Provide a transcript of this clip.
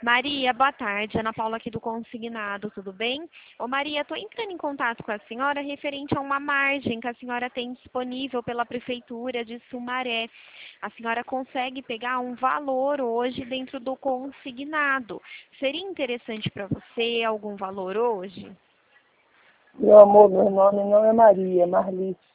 Maria, boa tarde. Ana Paula aqui do Consignado, tudo bem? Ô Maria, estou entrando em contato com a senhora referente a uma margem que a senhora tem disponível pela Prefeitura de Sumaré. A senhora consegue pegar um valor hoje dentro do consignado. Seria interessante para você algum valor hoje? Meu amor, meu nome não é Maria, é Marli.